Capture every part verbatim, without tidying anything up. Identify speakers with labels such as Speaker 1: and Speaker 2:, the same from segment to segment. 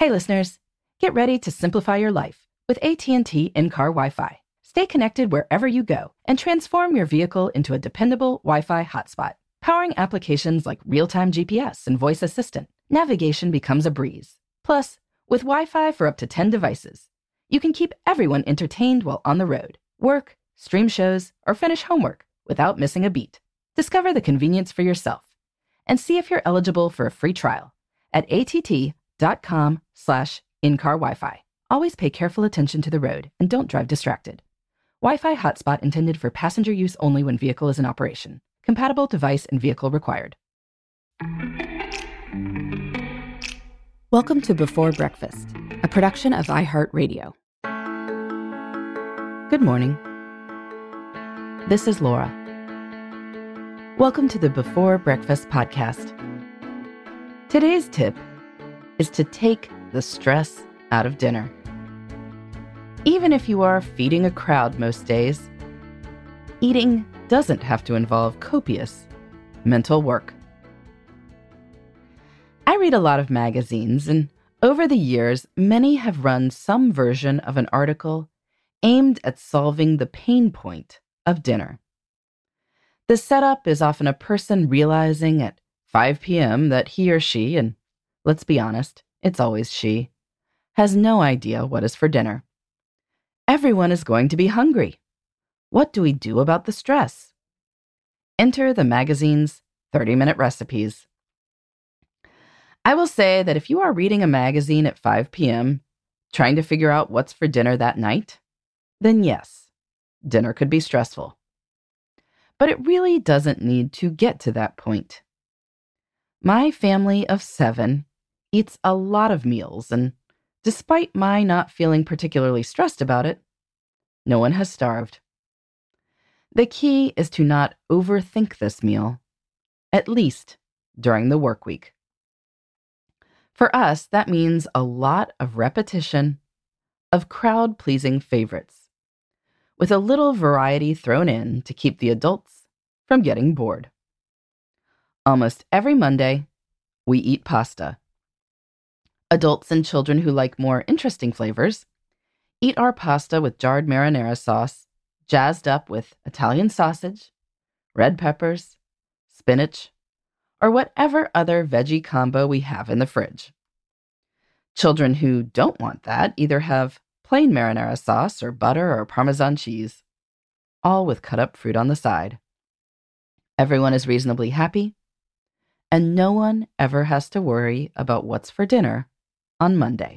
Speaker 1: Hey listeners, get ready to simplify your life with A T and T in-car Wi-Fi. Stay connected wherever you go and transform your vehicle into a dependable Wi-Fi hotspot. Powering applications like real-time G P S and voice assistant, navigation becomes a breeze. Plus, with Wi-Fi for up to ten devices, you can keep everyone entertained while on the road, work, stream shows, or finish homework without missing a beat. Discover the convenience for yourself and see if you're eligible for a free trial at att.com slash in-car Wi-Fi. Always pay careful attention to the road and don't drive distracted. Wi-Fi hotspot intended for passenger use only when vehicle is in operation. Compatible device and vehicle required. Welcome to Before Breakfast, a production of iHeartRadio. Good morning. This is Laura. Welcome to the Before Breakfast podcast. Today's tip is to take the stress out of dinner. Even if you are feeding a crowd most days, eating doesn't have to involve copious mental work. I read a lot of magazines, and over the years, many have run some version of an article aimed at solving the pain point of dinner. The setup is often a person realizing at five p.m. that he or she, and let's be honest, it's always she, has no idea what is for dinner. Everyone is going to be hungry. What do we do about the stress? Enter the magazine's thirty-minute recipes. I will say that if you are reading a magazine at five p.m., trying to figure out what's for dinner that night, then yes, dinner could be stressful. But it really doesn't need to get to that point. My family of seven eats a lot of meals, and despite my not feeling particularly stressed about it, no one has starved. The key is to not overthink this meal, at least during the work week. For us, that means a lot of repetition of crowd-pleasing favorites, with a little variety thrown in to keep the adults from getting bored. Almost every Monday, we eat pasta. Adults and children who like more interesting flavors eat our pasta with jarred marinara sauce, jazzed up with Italian sausage, red peppers, spinach, or whatever other veggie combo we have in the fridge. Children who don't want that either have plain marinara sauce or butter or Parmesan cheese, all with cut-up fruit on the side. Everyone is reasonably happy, and no one ever has to worry about what's for dinner on Monday.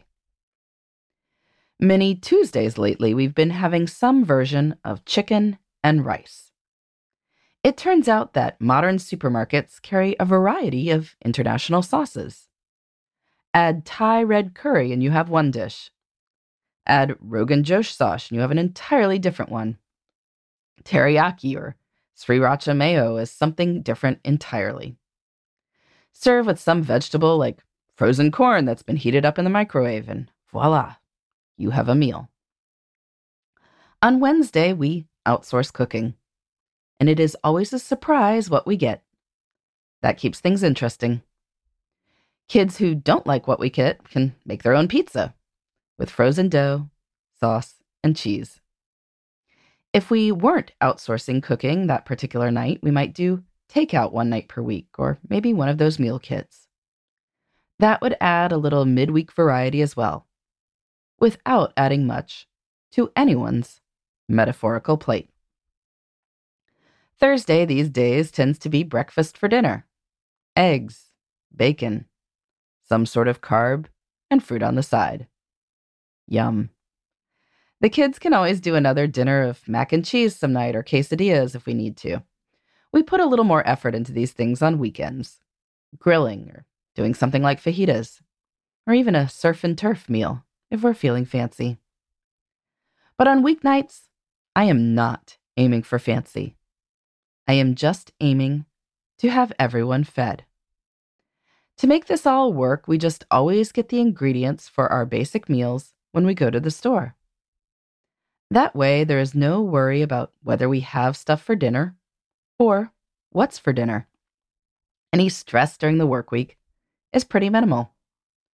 Speaker 1: Many Tuesdays lately, we've been having some version of chicken and rice. It turns out that modern supermarkets carry a variety of international sauces. Add Thai red curry and you have one dish. Add Rogan Josh sauce and you have an entirely different one. Teriyaki or sriracha mayo is something different entirely. Serve with some vegetable like frozen corn that's been heated up in the microwave, and voila, you have a meal. On Wednesday, we outsource cooking, and it is always a surprise what we get. That keeps things interesting. Kids who don't like what we get can make their own pizza with frozen dough, sauce, and cheese. If we weren't outsourcing cooking that particular night, we might do takeout one night per week, or maybe one of those meal kits. That would add a little midweek variety as well, without adding much to anyone's metaphorical plate. Thursday these days tends to be breakfast for dinner. Eggs, bacon, some sort of carb, and fruit on the side. Yum. The kids can always do another dinner of mac and cheese some night or quesadillas if we need to. We put a little more effort into these things on weekends, grilling or doing something like fajitas, or even a surf and turf meal if we're feeling fancy. But on weeknights, I am not aiming for fancy. I am just aiming to have everyone fed. To make this all work, we just always get the ingredients for our basic meals when we go to the store. That way, there is no worry about whether we have stuff for dinner or what's for dinner. Any stress during the work week is pretty minimal.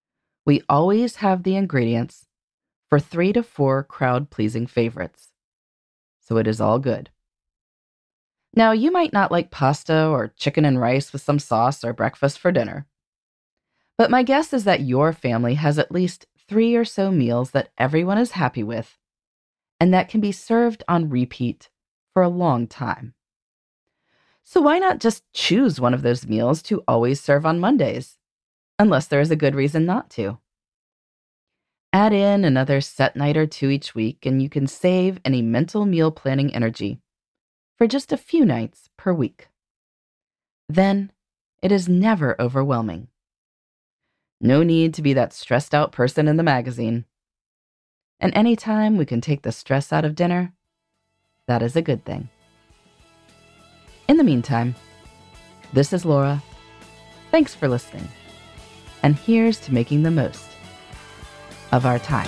Speaker 1: We always have the ingredients for three to four crowd-pleasing favorites, so it is all good. Now, you might not like pasta or chicken and rice with some sauce or breakfast for dinner, but my guess is that your family has at least three or so meals that everyone is happy with and that can be served on repeat for a long time. So why not just choose one of those meals to always serve on Mondays, unless there is a good reason not to? Add in another set night or two each week, and you can save any mental meal planning energy for just a few nights per week. Then, it is never overwhelming. No need to be that stressed out person in the magazine. And anytime we can take the stress out of dinner, that is a good thing. In the meantime, this is Laura. Thanks for listening. And here's to making the most of our time.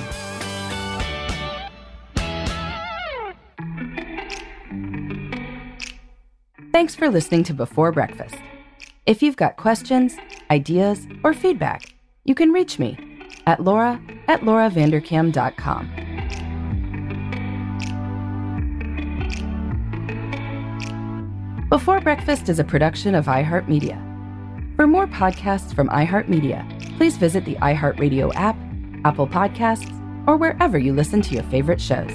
Speaker 1: Thanks for listening to Before Breakfast. If you've got questions, ideas, or feedback, you can reach me at laura at lauravanderkam dot com. Before Breakfast is a production of iHeartMedia. For more podcasts from iHeartMedia, please visit the iHeartRadio app, Apple Podcasts, or wherever you listen to your favorite shows.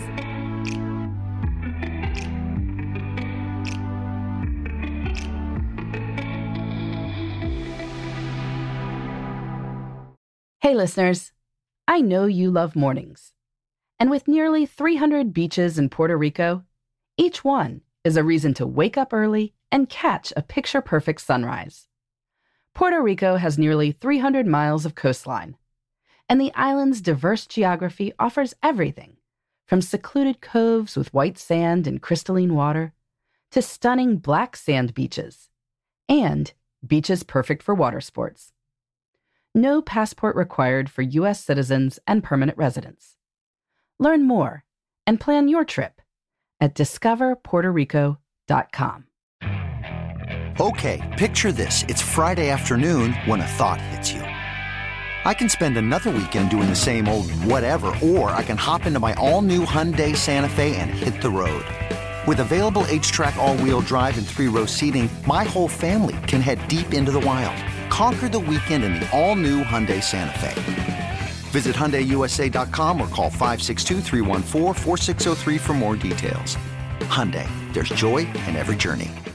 Speaker 1: Hey listeners, I know you love mornings. And with nearly three hundred beaches in Puerto Rico, each one is a reason to wake up early and catch a picture-perfect sunrise. Puerto Rico has nearly three hundred miles of coastline, and the island's diverse geography offers everything from secluded coves with white sand and crystalline water to stunning black sand beaches and beaches perfect for water sports. No passport required for U S citizens and permanent residents. Learn more and plan your trip at discover puerto rico dot com.
Speaker 2: Okay, picture this. It's Friday afternoon when a thought hits you. I can spend another weekend doing the same old whatever, or I can hop into my all-new Hyundai Santa Fe and hit the road. With available H-Track all-wheel drive and three-row seating, my whole family can head deep into the wild. Conquer the weekend in the all-new Hyundai Santa Fe. Visit Hyundai U S A dot com or call five six two, three one four, four six zero three for more details. Hyundai, there's joy in every journey.